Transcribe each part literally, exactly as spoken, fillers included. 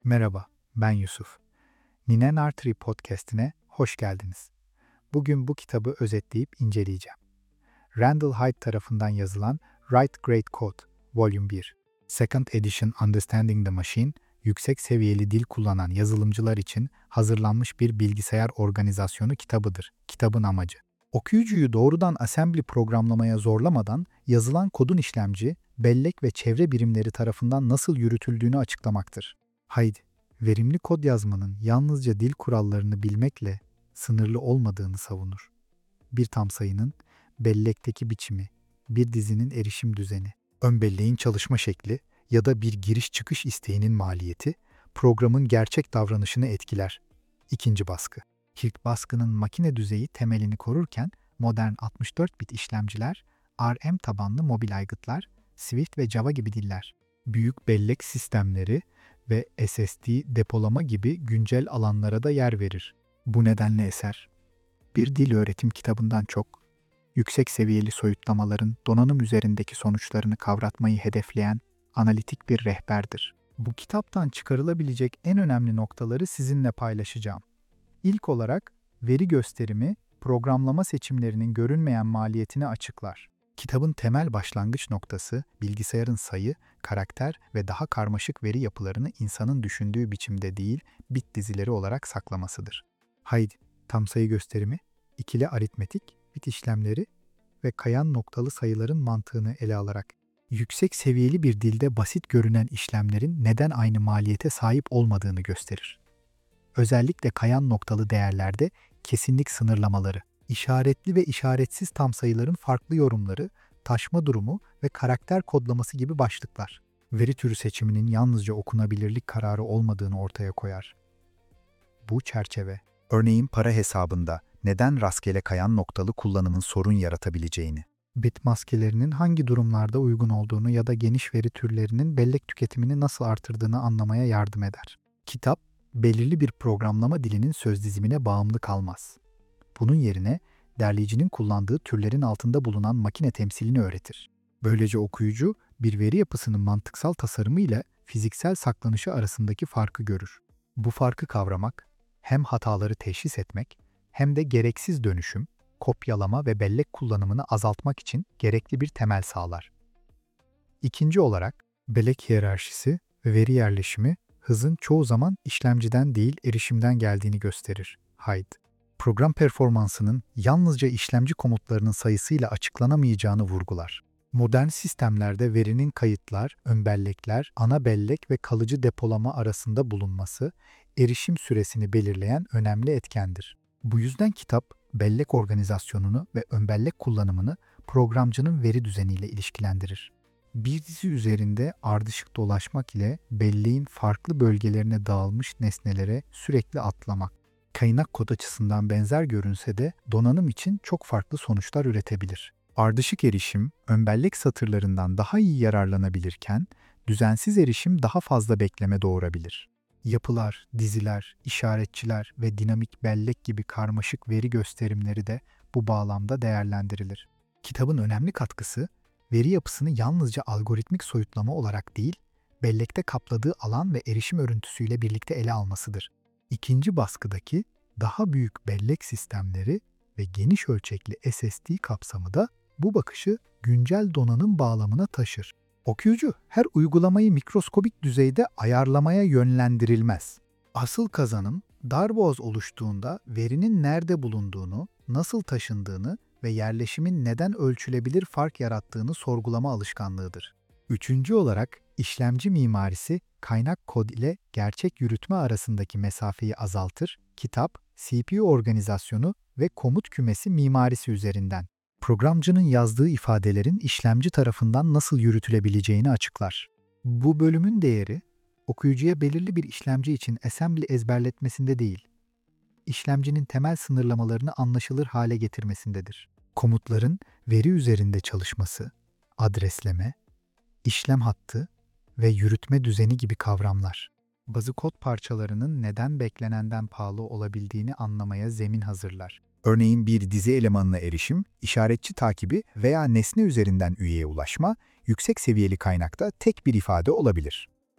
Merhaba, ben Yusuf. Ninen Artery Podcast'ine hoş geldiniz. Bugün bu kitabı özetleyip inceleyeceğim. Randall Hyde tarafından yazılan Write Great Code, Volume bir. Second Edition Understanding the Machine, yüksek seviyeli dil kullanan yazılımcılar için hazırlanmış bir bilgisayar organizasyonu kitabıdır. Kitabın amacı, okuyucuyu doğrudan assembly programlamaya zorlamadan yazılan kodun işlemci, bellek ve çevre birimleri tarafından nasıl yürütüldüğünü açıklamaktır. Hyde, verimli kod yazmanın yalnızca dil kurallarını bilmekle sınırlı olmadığını savunur. Bir tam sayının bellekteki biçimi, bir dizinin erişim düzeni, ön belleğin çalışma şekli ya da bir giriş çıkış isteğinin maliyeti programın gerçek davranışını etkiler. İkinci baskı. İlk baskının makine düzeyi temelini korurken modern altmış dört bit işlemciler, R M tabanlı mobil aygıtlar, Swift ve Java gibi diller, büyük bellek sistemleri ve S S D depolama gibi güncel alanlara da yer verir. Bu nedenle eser, bir dil öğretim kitabından çok, yüksek seviyeli soyutlamaların donanım üzerindeki sonuçlarını kavratmayı hedefleyen analitik bir rehberdir. Bu kitaptan çıkarılabilecek en önemli noktaları sizinle paylaşacağım. İlk olarak veri gösterimi, programlama seçimlerinin görünmeyen maliyetini açıklar. Kitabın temel başlangıç noktası, bilgisayarın sayı, karakter ve daha karmaşık veri yapılarını insanın düşündüğü biçimde değil, bit dizileri olarak saklamasıdır. Haydi, tam sayı gösterimi, ikili aritmetik, bit işlemleri ve kayan noktalı sayıların mantığını ele alarak, yüksek seviyeli bir dilde basit görünen işlemlerin neden aynı maliyete sahip olmadığını gösterir. Özellikle kayan noktalı değerlerde kesinlik sınırlamaları, işaretli ve işaretsiz tam sayıların farklı yorumları, taşma durumu ve karakter kodlaması gibi başlıklar, veri türü seçiminin yalnızca okunabilirlik kararı olmadığını ortaya koyar. Bu çerçeve, örneğin para hesabında neden rastgele kayan noktalı kullanımın sorun yaratabileceğini, bit maskelerinin hangi durumlarda uygun olduğunu ya da geniş veri türlerinin bellek tüketimini nasıl artırdığını anlamaya yardım eder. Kitap, belirli bir programlama dilinin söz dizimine bağımlı kalmaz. Bunun yerine derleyicinin kullandığı türlerin altında bulunan makine temsilini öğretir. Böylece okuyucu bir veri yapısının mantıksal tasarımı ile fiziksel saklanışı arasındaki farkı görür. Bu farkı kavramak, hem hataları teşhis etmek hem de gereksiz dönüşüm, kopyalama ve bellek kullanımını azaltmak için gerekli bir temel sağlar. İkinci olarak, bellek hiyerarşisi ve veri yerleşimi hızın çoğu zaman işlemciden değil erişimden geldiğini gösterir. Hyde, program performansının yalnızca işlemci komutlarının sayısıyla açıklanamayacağını vurgular. Modern sistemlerde verinin kayıtlar, ön bellekler, ana bellek ve kalıcı depolama arasında bulunması, erişim süresini belirleyen önemli etkendir. Bu yüzden kitap, bellek organizasyonunu ve ön bellek kullanımını programcının veri düzeniyle ilişkilendirir. Bir dizi üzerinde ardışık dolaşmak ile belleğin farklı bölgelerine dağılmış nesnelere sürekli atlamak, kaynak kod açısından benzer görünse de donanım için çok farklı sonuçlar üretebilir. Ardışık erişim, ön bellek satırlarından daha iyi yararlanabilirken, düzensiz erişim daha fazla bekleme doğurabilir. Yapılar, diziler, işaretçiler ve dinamik bellek gibi karmaşık veri gösterimleri de bu bağlamda değerlendirilir. Kitabın önemli katkısı, veri yapısını yalnızca algoritmik soyutlama olarak değil, bellekte kapladığı alan ve erişim örüntüsüyle birlikte ele almasıdır. İkinci baskıdaki daha büyük bellek sistemleri ve geniş ölçekli S S D kapsamı da bu bakışı güncel donanım bağlamına taşır. Okuyucu her uygulamayı mikroskobik düzeyde ayarlamaya yönlendirilmez. Asıl kazanım, darboğaz oluştuğunda verinin nerede bulunduğunu, nasıl taşındığını ve yerleşimin neden ölçülebilir fark yarattığını sorgulama alışkanlığıdır. Üçüncü olarak, işlemci mimarisi kaynak kod ile gerçek yürütme arasındaki mesafeyi azaltır, kitap, C P U organizasyonu ve komut kümesi mimarisi üzerinden programcının yazdığı ifadelerin işlemci tarafından nasıl yürütülebileceğini açıklar. Bu bölümün değeri, okuyucuya belirli bir işlemci için assembly ezberletmesinde değil, işlemcinin temel sınırlamalarını anlaşılır hale getirmesindedir. Komutların veri üzerinde çalışması, adresleme, işlem hattı ve yürütme düzeni gibi kavramlar, bazı kod parçalarının neden beklenenden pahalı olabildiğini anlamaya zemin hazırlar. Örneğin bir dizi elemanına erişim, işaretçi takibi veya nesne üzerinden üyeye ulaşma, yüksek seviyeli kaynakta tek bir ifade olabilir.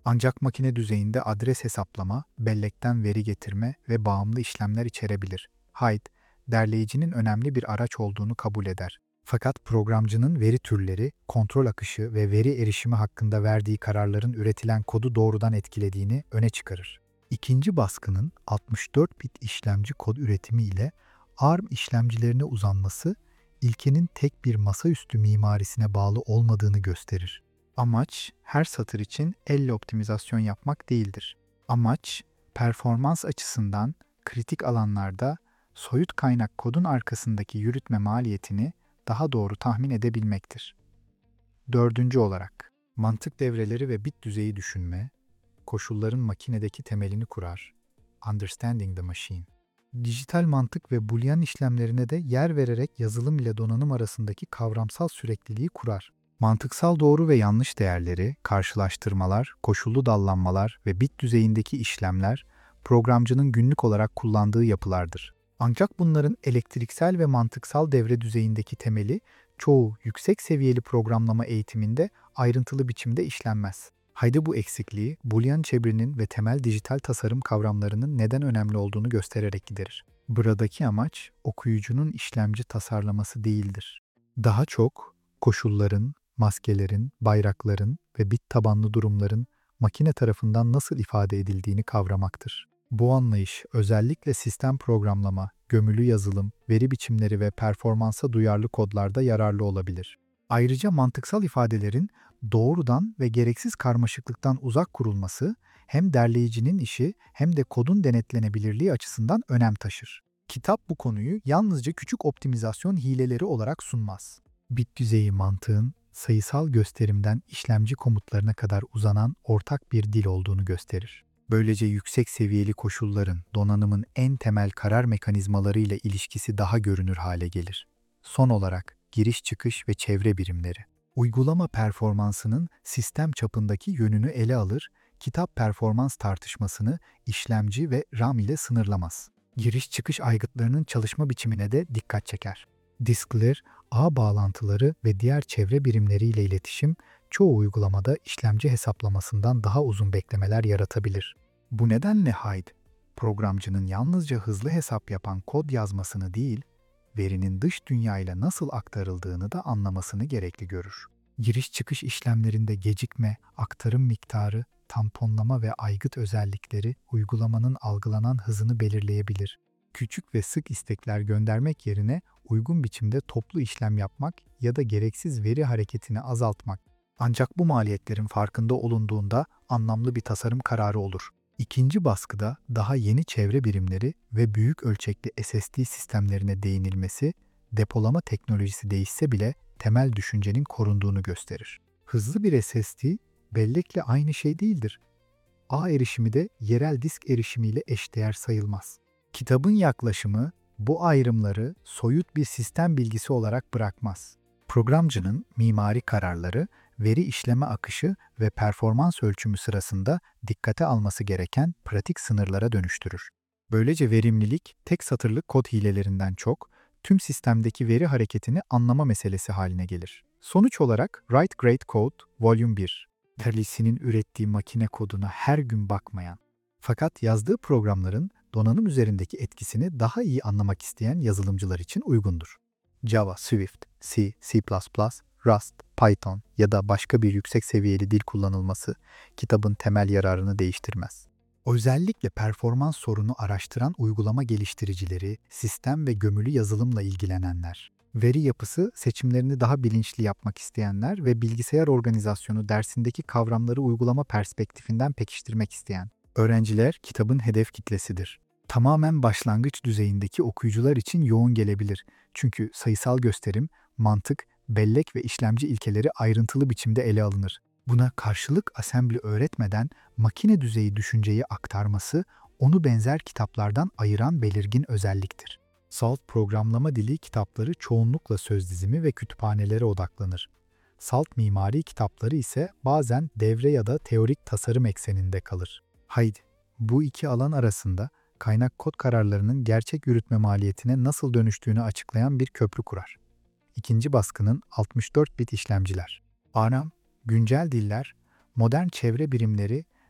Ancak makine düzeyinde adres hesaplama, bellekten veri getirme ve bağımlı işlemler içerebilir. Hyde, derleyicinin önemli bir araç olduğunu kabul eder. Fakat programcının veri türleri, kontrol akışı ve veri erişimi hakkında verdiği kararların üretilen kodu doğrudan etkilediğini öne çıkarır. İkinci baskının altmış dört bit işlemci kod üretimi ile A R M işlemcilerine uzanması, ilkenin tek bir masaüstü mimarisine bağlı olmadığını gösterir. Amaç, her satır için elle optimizasyon yapmak değildir. Amaç, performans açısından kritik alanlarda soyut kaynak kodun arkasındaki yürütme maliyetini daha doğru tahmin edebilmektir. Dördüncü olarak, mantık devreleri ve bit düzeyi düşünme, koşulların makinedeki temelini kurar. Understanding the machine. Dijital mantık ve boolean işlemlerine de yer vererek yazılım ile donanım arasındaki kavramsal sürekliliği kurar. Mantıksal doğru ve yanlış değerleri, karşılaştırmalar, koşullu dallanmalar ve bit düzeyindeki işlemler, programcının günlük olarak kullandığı yapılardır. Ancak bunların elektriksel ve mantıksal devre düzeyindeki temeli, çoğu yüksek seviyeli programlama eğitiminde ayrıntılı biçimde işlenmez. Haydi bu eksikliği, Boolean çevirinin ve temel dijital tasarım kavramlarının neden önemli olduğunu göstererek giderir. Buradaki amaç, okuyucunun işlemci tasarlaması değildir. Daha çok, koşulların, maskelerin, bayrakların ve bit tabanlı durumların makine tarafından nasıl ifade edildiğini kavramaktır. Bu anlayış özellikle sistem programlama, gömülü yazılım, veri biçimleri ve performansa duyarlı kodlarda yararlı olabilir. Ayrıca mantıksal ifadelerin doğrudan ve gereksiz karmaşıklıktan uzak kurulması hem derleyicinin işi hem de kodun denetlenebilirliği açısından önem taşır. Kitap bu konuyu yalnızca küçük optimizasyon hileleri olarak sunmaz. Bit düzeyi mantığın sayısal gösterimden işlemci komutlarına kadar uzanan ortak bir dil olduğunu gösterir. Böylece yüksek seviyeli koşulların donanımın en temel karar mekanizmaları ile ilişkisi daha görünür hale gelir. Son olarak giriş çıkış ve çevre birimleri. Uygulama performansının sistem çapındaki yönünü ele alır, kitap performans tartışmasını işlemci ve RAM ile sınırlamaz. Giriş çıkış aygıtlarının çalışma biçimine de dikkat çeker. Diskler, ağ bağlantıları ve diğer çevre birimleriyle iletişim, çoğu uygulamada işlemci hesaplamasından daha uzun beklemeler yaratabilir. Bu nedenle Hyde, programcının yalnızca hızlı hesap yapan kod yazmasını değil, verinin dış dünyayla nasıl aktarıldığını da anlamasını gerekli görür. Giriş-çıkış işlemlerinde gecikme, aktarım miktarı, tamponlama ve aygıt özellikleri uygulamanın algılanan hızını belirleyebilir. Küçük ve sık istekler göndermek yerine uygun biçimde toplu işlem yapmak ya da gereksiz veri hareketini azaltmak. Ancak bu maliyetlerin farkında olunduğunda anlamlı bir tasarım kararı olur. İkinci baskıda daha yeni çevre birimleri ve büyük ölçekli S S D sistemlerine değinilmesi, depolama teknolojisi değişse bile temel düşüncenin korunduğunu gösterir. Hızlı bir S S D, bellekle aynı şey değildir. Ağ erişimi de yerel disk erişimiyle eşdeğer sayılmaz. Kitabın yaklaşımı bu ayrımları soyut bir sistem bilgisi olarak bırakmaz. Programcının mimari kararları, veri işleme akışı ve performans ölçümü sırasında dikkate alması gereken pratik sınırlara dönüştürür. Böylece verimlilik, tek satırlık kod hilelerinden çok, tüm sistemdeki veri hareketini anlama meselesi haline gelir. Sonuç olarak Write Great Code Volume bir, Terlisi'nin ürettiği makine koduna her gün bakmayan, fakat yazdığı programların donanım üzerindeki etkisini daha iyi anlamak isteyen yazılımcılar için uygundur. Java, Swift, C, C plus plus, Rust, Python ya da başka bir yüksek seviyeli dil kullanılması kitabın temel yararını değiştirmez. Özellikle performans sorunu araştıran uygulama geliştiricileri, sistem ve gömülü yazılımla ilgilenenler, veri yapısı seçimlerini daha bilinçli yapmak isteyenler ve bilgisayar organizasyonu dersindeki kavramları uygulama perspektifinden pekiştirmek isteyen öğrenciler kitabın hedef kitlesidir. Tamamen başlangıç düzeyindeki okuyucular için yoğun gelebilir. Çünkü sayısal gösterim, mantık, bellek ve işlemci ilkeleri ayrıntılı biçimde ele alınır. Buna karşılık assembly öğretmeden makine düzeyi düşünceyi aktarması, onu benzer kitaplardan ayıran belirgin özelliktir. Salt programlama dili kitapları çoğunlukla söz dizimi ve kütüphanelere odaklanır. Salt mimari kitapları ise bazen devre ya da teorik tasarım ekseninde kalır. Haydi, bu iki alan arasında kaynak kod kararlarının gerçek yürütme maliyetine nasıl dönüştüğünü açıklayan bir köprü kurar. İkinci baskının altmış dört bit işlemciler. A R M, güncel diller, modern çevre birimleri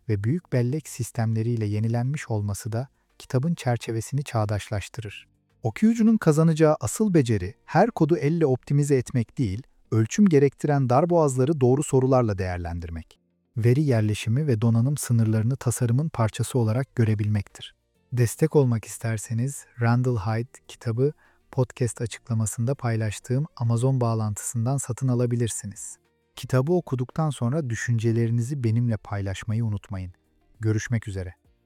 ve büyük bellek sistemleriyle yenilenmiş olması da kitabın çerçevesini çağdaşlaştırır. Okuyucunun kazanacağı asıl beceri, her kodu elle optimize etmek değil, ölçüm gerektiren darboğazları doğru sorularla değerlendirmek. Veri yerleşimi ve donanım sınırlarını tasarımın parçası olarak görebilmektir. Destek olmak isterseniz Randall Hyde kitabı podcast açıklamasında paylaştığım Amazon bağlantısından satın alabilirsiniz. Kitabı okuduktan sonra düşüncelerinizi benimle paylaşmayı unutmayın. Görüşmek üzere.